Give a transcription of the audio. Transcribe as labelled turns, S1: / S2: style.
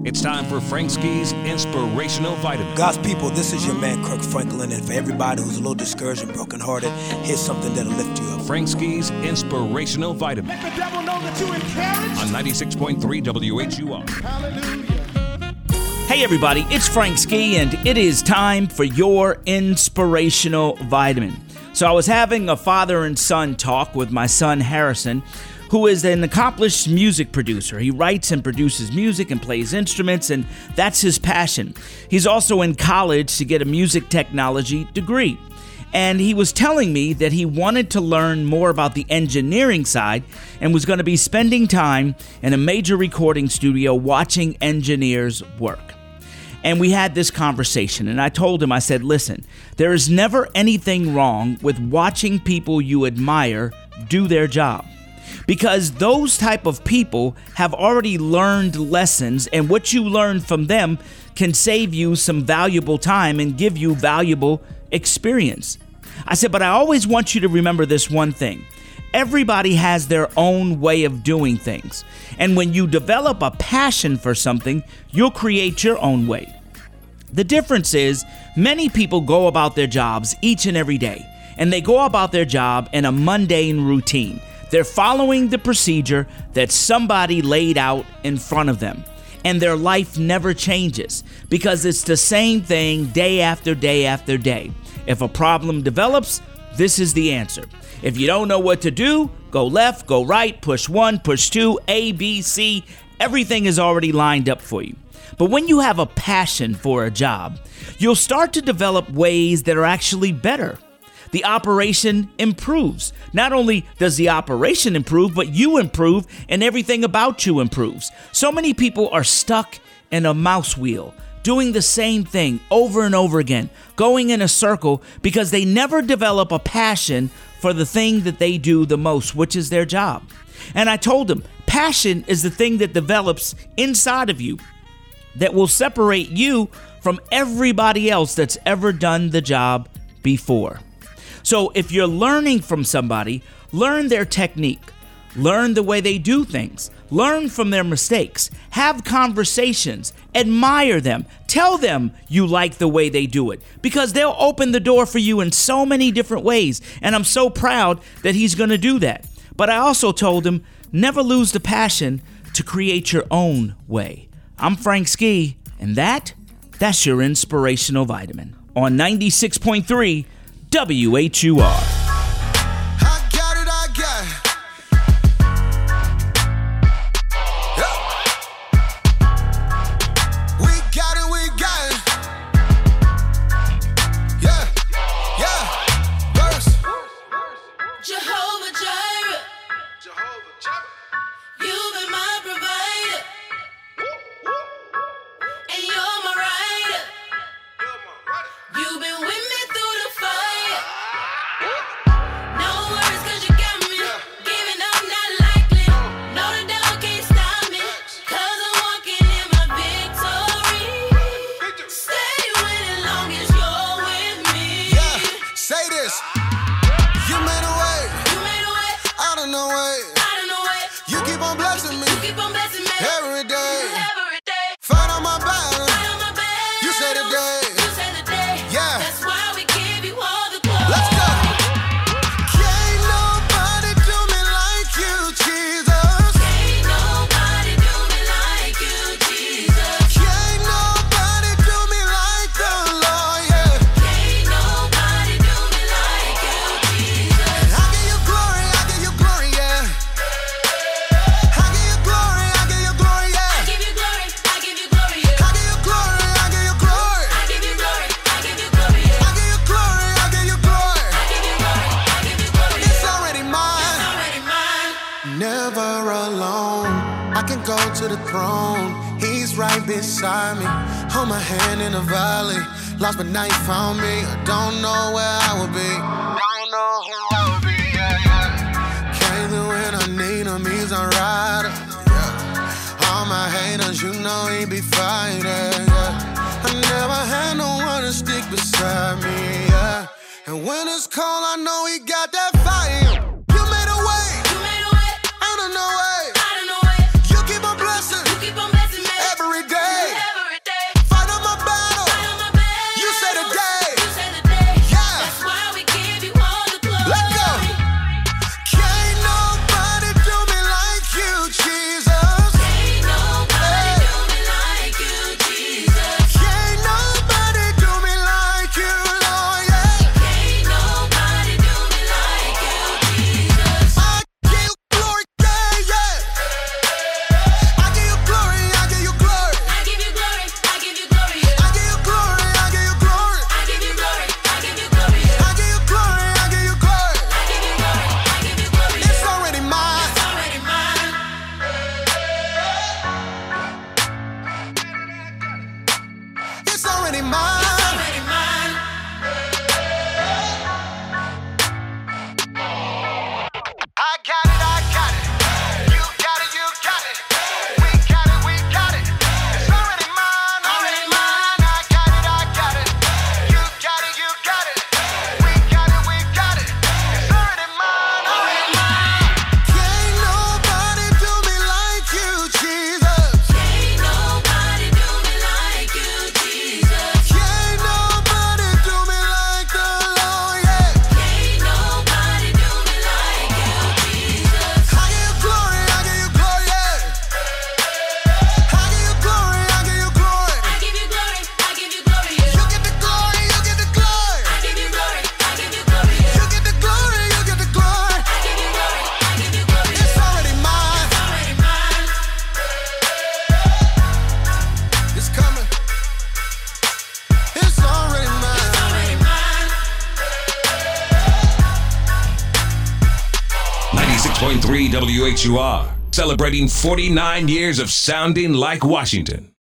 S1: It's time for Frank Ski's Inspirational Vitamin.
S2: God's people, this is your man, Kirk Franklin, and for everybody who's a little discouraged and brokenhearted, here's something that'll lift you up.
S1: Frank Ski's Inspirational Vitamin.
S3: Let the devil know that you're encouraged.
S1: On 96.3 WHUR.
S3: Hallelujah.
S4: Hey everybody, it's Frank Ski, and it is time for your Inspirational Vitamin. So I was having a father and son talk with my son Harrison, who is an accomplished music producer. He writes and produces music and plays instruments, and that's his passion. He's also in college to get a music technology degree. And he was telling me that he wanted to learn more about the engineering side and was going to be spending time in a major recording studio watching engineers work. And we had this conversation, and I told him, I said, listen, there is never anything wrong with watching people you admire do their job. Because those type of people have already learned lessons, and what you learn from them can save you some valuable time and give you valuable experience. I said, but I always want you to remember this one thing. Everybody has their own way of doing things. And when you develop a passion for something, you'll create your own way. The difference is many people go about their jobs each and every day, and they go about their job in a mundane routine. They're following the procedure that somebody laid out in front of them, and their life never changes because it's the same thing day after day after day. If a problem develops, this is the answer. If you don't know what to do, go left, go right, push 1, push 2, A, B, C. Everything is already lined up for you. But when you have a passion for a job, you'll start to develop ways that are actually better. The operation improves. Not only does the operation improve, but you improve and everything about you improves. So many people are stuck in a mouse wheel, doing the same thing over and over again, going in a circle because they never develop a passion for the thing that they do the most, which is their job. And I told them, passion is the thing that develops inside of you that will separate you from everybody else that's ever done the job before. So if you're learning from somebody, learn their technique, learn the way they do things, learn from their mistakes, have conversations, admire them, tell them you like the way they do it, because they'll open the door for you in so many different ways. And I'm so proud that he's going to do that. But I also told him, never lose the passion to create your own way. I'm Frank Ski, and that's your Inspirational Vitamin on 96.3 WHUR.
S5: I got it. Yeah. We got it. Yeah. Verse.
S6: Jehovah Jireh. You've been my provider. And you're my rider. You've been with me through the fire. No worries, 'cause you got me. Giving up, not likely. No, the devil can't stop me. 'Cause I'm walking in my victory. Stay with it long as you're with me.
S5: Yeah, say this. You made a way.
S6: You made a way.
S5: Out of no way.
S6: Out of no way.
S5: You keep on blessing me.
S6: You keep on blessing me.
S5: Every day.
S6: Every day.
S5: Fight on my battle.
S6: Fight on my battle.
S5: You say the day.
S6: You say the day.
S5: Yeah.
S6: That's why we give you all the glory.
S5: Let's go. Can't nobody do me like you, Jesus.
S6: Can't nobody do me like you, Jesus.
S5: Can't nobody do me like the Lord, yeah.
S6: Can't nobody do me like you, Jesus.
S5: I give you glory, yeah. I give you glory, yeah.
S6: I give you glory, yeah.
S5: I give you glory, yeah.
S6: I give you glory, yeah.
S5: I give you glory, yeah.
S6: I give you glory, yeah.
S5: I give you glory,
S6: I give you glory,
S5: I give you glory.
S6: I give you glory,
S5: It's already mine.
S6: already mine.
S5: Never alone. I can go to the throne. He's right beside me. Hold my hand in the valley. Lost but now you found me. I don't know where I would be. Don't know who I would be. Yeah. Came through when I need him. He's a rider. Yeah. All my haters, you know he be fighting. Yeah. I never had no one to stick beside me. Yeah. And when it's cold, I know he got that fire. You made a way.
S6: You made a way.
S5: Out of no way.
S6: Out of no way.
S5: You keep on blessing.
S6: You keep on blessing me.
S5: Every day. mine.
S6: It's already mine.
S5: I got it, I got it. You got it, you got it. We got it, we got it. It's already mine, already mine. I got it, I got it. You got it, you got it. We got it, we got it. It's already mine, already mine. Can't nobody do me like you, Jesus.
S6: Can't nobody do me like you, Jesus.
S5: Can't nobody do me like the Lord, yeah.
S6: Can't nobody do me like you, Jesus.
S5: I give you glory, I give you glory, yeah. I give you glory, I give you glory.
S6: I give you glory, I give you glory, yeah.
S5: You get the glory, you get the glory.
S6: I give you glory, I give you glory, yeah.
S5: You get the glory, you get the glory.
S6: I give you glory, I give you glory,
S5: It's
S6: yeah.
S5: already mine.
S6: It's already mine.
S5: It's coming. It's already
S6: It's
S5: mine.
S6: already mine.
S1: 96.3 WHUR, celebrating 49 years of sounding like Washington.